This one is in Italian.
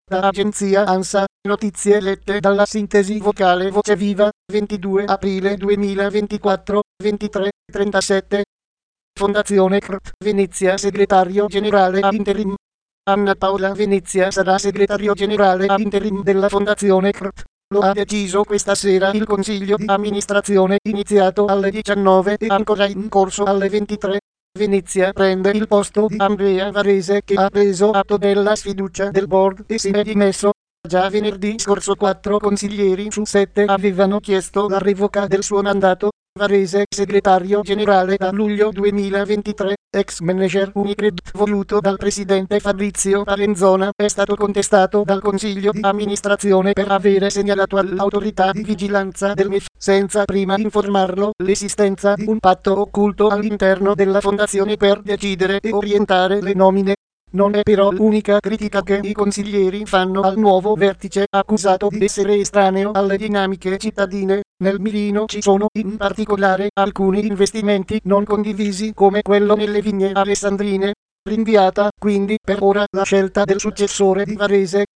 Da agenzia ANSA, notizie lette dalla sintesi vocale Voce Viva, 22 aprile 2024, 23:37. Fondazione CRT Venezia, segretario generale ad interim. Anna Paola Venezia sarà segretario generale ad interim della Fondazione CRT. Lo ha deciso questa sera il consiglio di amministrazione, iniziato alle 19 e ancora in corso alle 23. Venezia prende il posto di Andrea Varese, che ha preso atto della sfiducia del board e si è dimesso. Già venerdì scorso 4 consiglieri su 7 avevano chiesto la revoca del suo mandato. Varese, segretario generale da luglio 2023, ex manager Unicredit voluto dal presidente Fabrizio Palenzona, è stato contestato dal consiglio di amministrazione per avere segnalato all'autorità di vigilanza del MEF, senza prima informarlo, l'esistenza di un patto occulto all'interno della fondazione per decidere e orientare le nomine. Non è però l'unica critica che i consiglieri fanno al nuovo vertice, accusato di essere estraneo alle dinamiche cittadine. Nel mirino ci sono, in particolare, alcuni investimenti non condivisi, come quello nelle vigne alessandrine. Rinviata, quindi, per ora la scelta del successore di Varese.